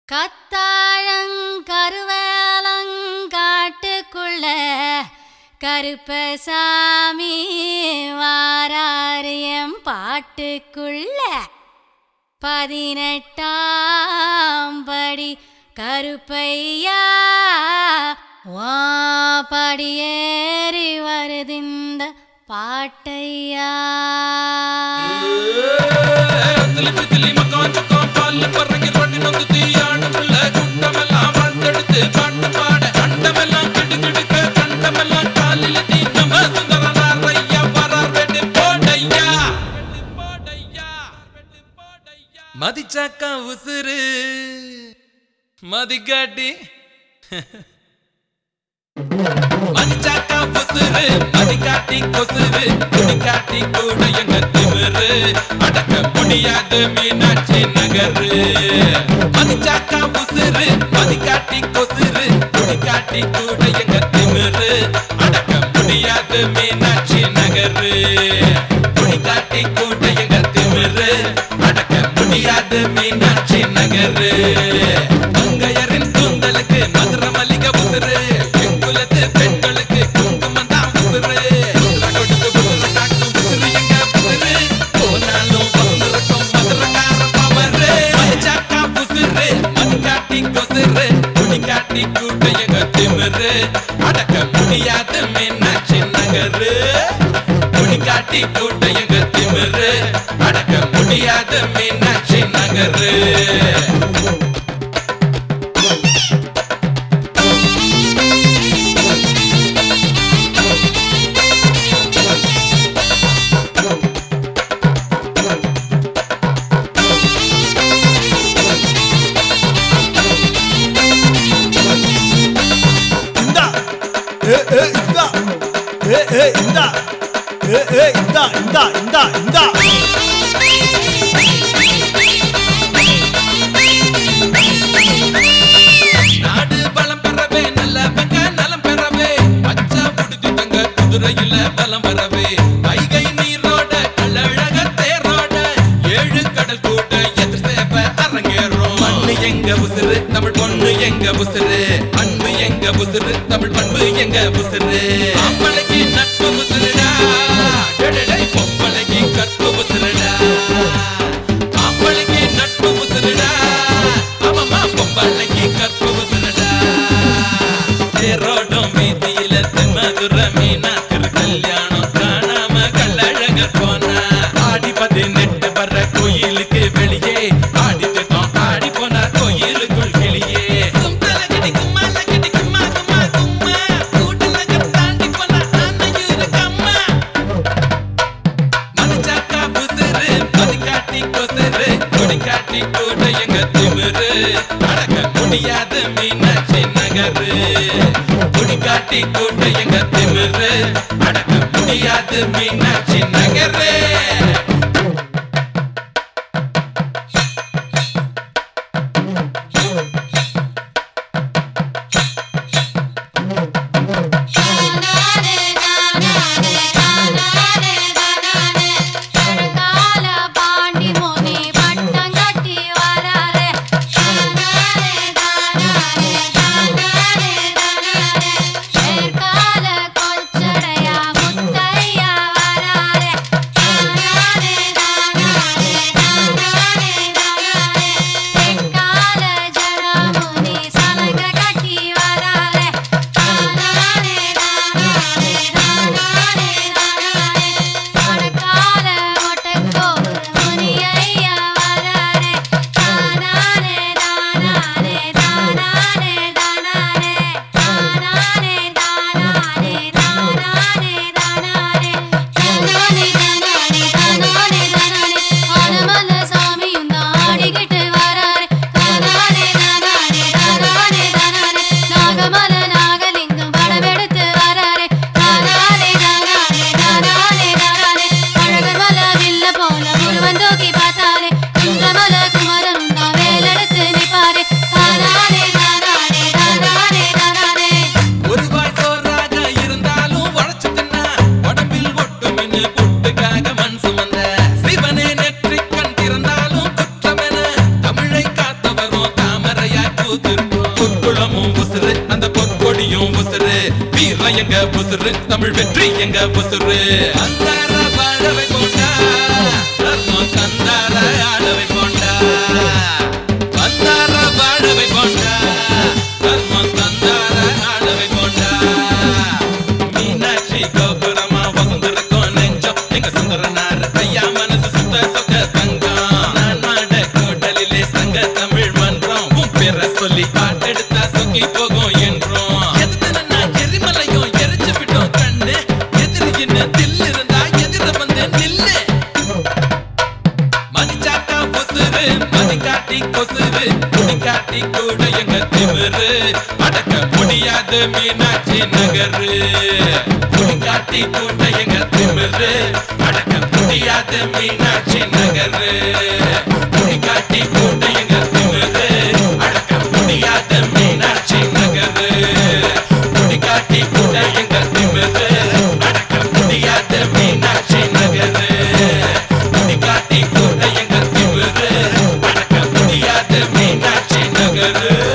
கத்தாழங்கருவேலங்காட்டுக்குள்ள கருப்பசாமி வாராரியம் பாட்டுக்குள்ள 18ஆம் படி கருப்பையா வா படியேறி வருதிந்த பாட்டையா மதிச்சாக்கா உசுறு மதிக்காட்டி மதிச்சாக்கா உசுறு மதிக்காட்டி கொசுறு குடிக்காட்டி கூட எங்க திமிரு அடக்க முடியாது மீனாட்சி நகரு மதிச்சாக்கா உசுறு மதிக்காட்டி கொசுறு குடிக்காட்டி கூட எங்க திமிரு அடக்க முடியாது மீனாட்சி நகரு குடிக்காட்டி கூட எங்க திமிரு அடக்க முடியாது மீனாட்சி நகரு மங்கையரின் கூந்தலுக்கு மதுர மல்லிகை உசுறு எங்குலத்து பெண்களுக்கு குங்குமம் தான் உசுறு கொடுத்து உசுறு காட்டும் உசுறு எங்க உசுறு போனாலும் வந்திருக்கும் மதுரக்கார பவரு மதிச்சாக்கா உசுறு மதிக்காட்டி கொசுறு குடிக்காட்டி கூட எங்க திமிரு அடக்க முடியாது மீனாட்சி நகரு குடிக்காட்டி கூட எங்க திமிரு அடக்க முடியாது மீனாட்சி நகரு நாடு பலம் பெறவே நல்லவங்க நலம் பெறவே பச்சை புடிச்சு தங்க குதிரையில பலம் பெறவே வைகை நீரோட கள்ளழக தேரோட 7 கடல் கூட எதிர் சேப்ப அரங்கேறும் மண்ணு எங்க உசுறு தமிழ் பொண்ணு எங்க உசுறு அன்பு எங்க உசுறு தமிழ் பண்பு எங்க உசுறு ஆம்பளைக்கு நட்பு உசுறுடா பொம்பளைக்கு கற்பு உசுறுடா ஆம்பளைக்கு நட்பு உசுறுடா ஆமாமா பொம்பளைக்கு கற்பு உசுறுடா தேரோடும் வீதியில மதுர மீனா திருக்கல்யாணம் காணாம கள்ளழக போனா ஆடி 18 வர கோயிலுக்கு வெளியே ஆடிட்டுதான் ஆடி போனா கோயிலுக்குள் கிளியே குடிக்காட்டி கூட எங்க திமிரு அடக்க முடியாது மீனாட்சி நகரு குடிக்காட்டி கூட எங்க திமிரு அடக்க முடியாது மீனாட்சி நகரு பூத்திருக்கும் பொற்குளமும் உசுறு அந்த பொற்கொடியும் உசுறு வீரம் எங்க உசுறு தமிழ் வெற்றி எங்க உசுறு அந்தார வாழவை கொண்டா ரத்னம் தந்தார ஆளவை கொண்டா அந்தார வாழவை கொண்டா ரத்னம் தந்தார ஆளவை கொண்டா மீனாட்சி கோபுரமா வகுந்திருக்கும் நெஞ்சம் எங்க சுந்தரனார் ஐயா மனசு சுத்த சொக்க தங்கம் நான் மாட கூட்டலிலே சங்க தமிழ் மன்றம் உன் பேரை சொல்லி பாட்டெடுத்தா சொக்கி போகும் என்றோம் எதுனா எரிமலையும் எரிச்சு விட்டோம் கண்ணு எதிரி என்ன தில்லு இருந்தா எதிர வந்து நில்லு மதிச்சாட்டா பொசுறு மதி காட்டி கொசுறு முடி காட்டி கூட எங்க திமிரு அடக்க முடியாது மீனாட்சி நகரு முடி காட்டி கூட எங்க திமிரு அடக்க முடியாது மீனாட்சி நகரு முடி காட்டி கூட எங்க திமிரு அடக்க முடியாது மீனாட்சி நகரு முடி காட்டி கூட எங்க திமிரு அடக்க முடியாது மீனாட்சி நகரு முடி காட்டி கூட எங்க திமிரு அடக்க முடியாது மீனாட்சி நகரு